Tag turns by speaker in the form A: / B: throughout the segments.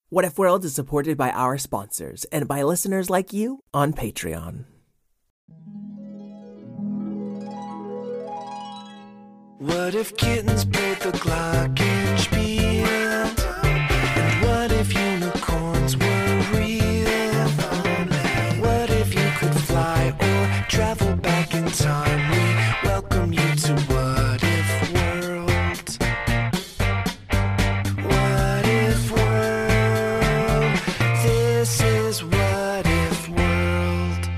A: What If World is supported by our sponsors and by listeners like you on Patreon.
B: What if kittens played the glockenspiel? And what if unicorns were real? What if you could fly or travel back in time? We welcome you to What If World. What If World? This is What If World.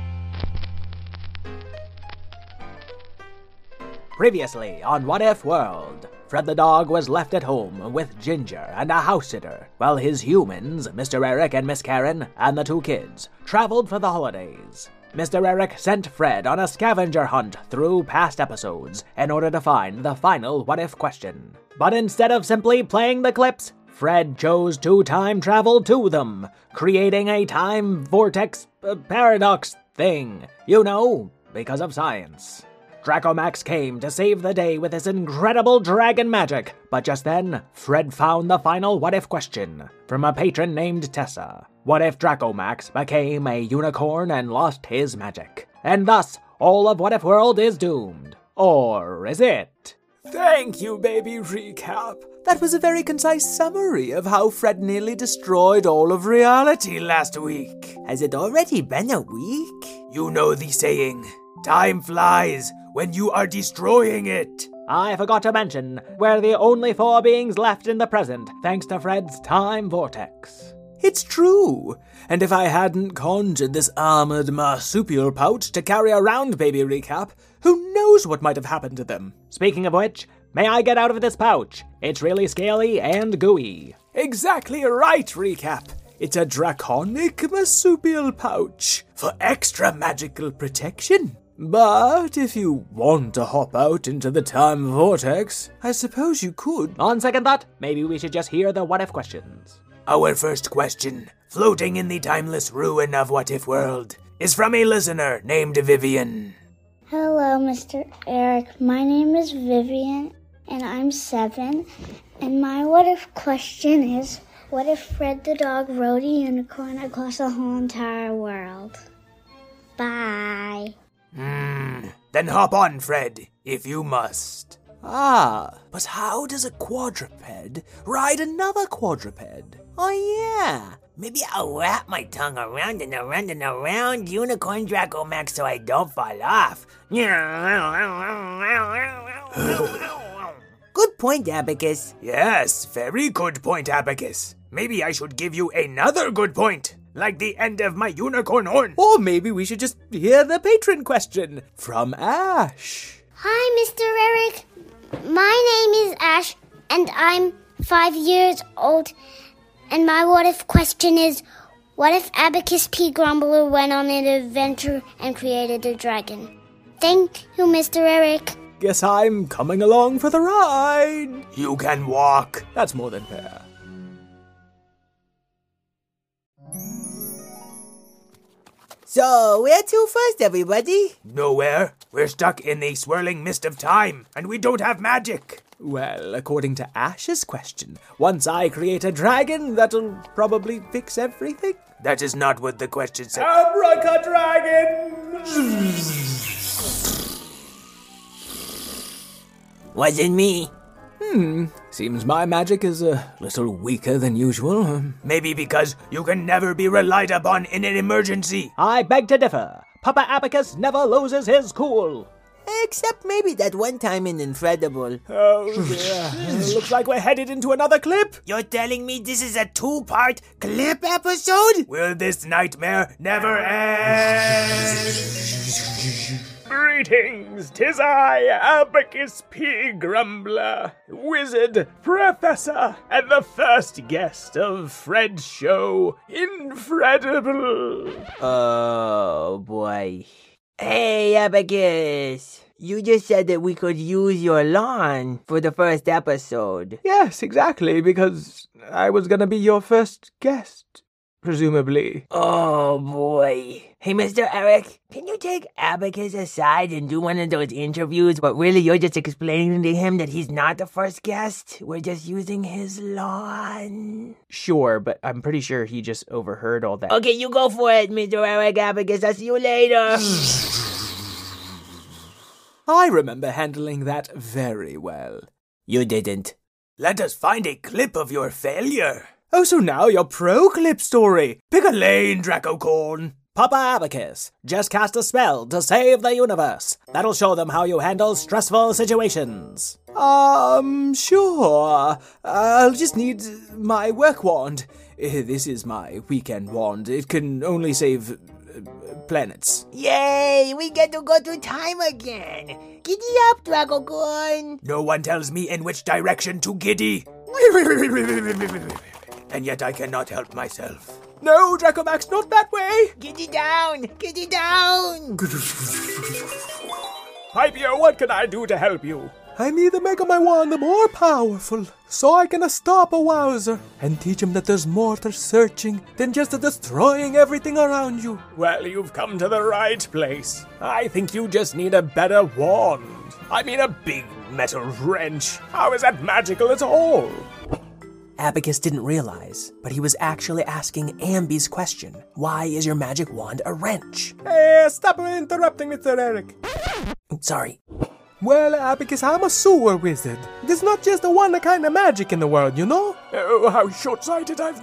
C: Previously on What If World, Fred the dog was left at home with Ginger and a house sitter, while his humans, Mr. Eric and Miss Karen, and the two kids, traveled for the holidays. Mr. Eric sent Fred on a scavenger hunt through past episodes in order to find the final What If question. But instead of simply playing the clips, Fred chose to time travel to them, creating a time vortex paradox thing. You know, because of science. Dracomax came to save the day with his incredible dragon magic, but just then, Fred found the final what-if question from a patron named Tessa. What if Dracomax became a unicorn and lost his magic? And thus, all of What If World is doomed. Or is it?
D: Thank you, Baby Recap. That was a very concise summary of how Fred nearly destroyed all of reality last week.
E: Has it already been a week?
D: You know the saying, time flies when you are destroying it.
C: I forgot to mention, we're the only four beings left in the present, thanks to Fred's time vortex.
D: It's true. And if I hadn't conjured this armored marsupial pouch to carry around Baby Recap, who knows what might have happened to them?
C: Speaking of which, may I get out of this pouch? It's really scaly and gooey.
D: Exactly right, Recap. It's a draconic marsupial pouch for extra magical protection. But if you want to hop out into the time vortex, I suppose you could.
C: On second thought, maybe we should just hear the what-if questions.
D: Our first question, floating in the timeless ruin of What If World, is from a listener named Vivian.
F: Hello, Mr. Eric. My name is Vivian, and I'm 7. And my what-if question is, what if Fred the dog rode a unicorn across the whole entire world? Bye.
D: Then hop on, Fred, if you must. But how does a quadruped ride another quadruped?
E: Oh yeah, maybe I'll wrap my tongue around and around and around Unicorn Dracomax so I don't fall off. Good point, Abacus.
D: Yes, very good point, Abacus. Maybe I should give you another good point, like the end of my unicorn horn. Or maybe we should just hear the patron question from Ash.
F: Hi, Mr. Eric. My name is Ash, and I'm 5 years old. And my what-if question is, what if Abacus P. Grumbler went on an adventure and created a dragon? Thank you, Mr. Eric.
D: Guess I'm coming along for the ride. You can walk. That's more than fair.
E: So, where to first, everybody?
D: Nowhere. We're stuck in the swirling mist of time, and we don't have magic. Well, according to Ash's question, once I create a dragon, that'll probably fix everything. That is not what the question said. Abraca-dragon!
E: Wasn't me.
D: Seems my magic is a little weaker than usual. Maybe because you can never be relied upon in an emergency.
C: I beg to differ. Papa Abacus never loses his cool.
E: Except maybe that one time in Incredible.
D: Oh dear. Looks like we're headed into another clip.
E: You're telling me this is a 2-part clip episode?
D: Will this nightmare never end? Greetings, 'tis I, Abacus P. Grumbler, wizard, professor, and the first guest of Fred's show, Infredible.
E: Oh boy. Hey, Abacus. You just said that we could use your lawn for the first episode.
D: Yes, exactly, because I was gonna be your first guest. presumably.
E: Oh boy. Hey, Mr. Eric, can you take Abacus aside and do one of those interviews, but really you're just explaining to him that he's not the first guest? We're just using his lawn.
A: Sure, but I'm pretty sure he just overheard all that.
E: Okay, you go for it, Mr. Eric Abacus. I'll see you later.
D: I remember handling that very well.
E: You didn't.
C: Let us find a clip of your failure.
D: Oh, so now you're pro-clip story.
C: Pick a lane, Dracocorn.
D: Papa Abacus, just cast a spell to save the universe. That'll show them how you handle stressful situations. Sure. I'll just need my work wand. This is my weekend wand. It can only save planets.
E: Yay! We get to go through time again. Giddy up, Dracocorn.
C: No one tells me in which direction to giddy. And yet I cannot help myself.
D: No, Dracomax, not that way!
E: Giddy down! Giddy down!
D: Hypio, what can I do to help you? I need to make my wand more powerful, so I can stop a Wowzer and teach him that there's more to searching than just destroying everything around you. Well, you've come to the right place. I think you just need a better wand. I mean a big metal wrench. How is that magical at all?
A: Abacus didn't realize, but he was actually asking Ambi's question. Why is your magic wand a wrench?
D: Hey, stop interrupting, Mr. Eric.
A: Sorry.
D: Well, Abacus, I'm a sewer wizard. There's not just the one kind of magic in the world, you know? Oh, how short-sighted I've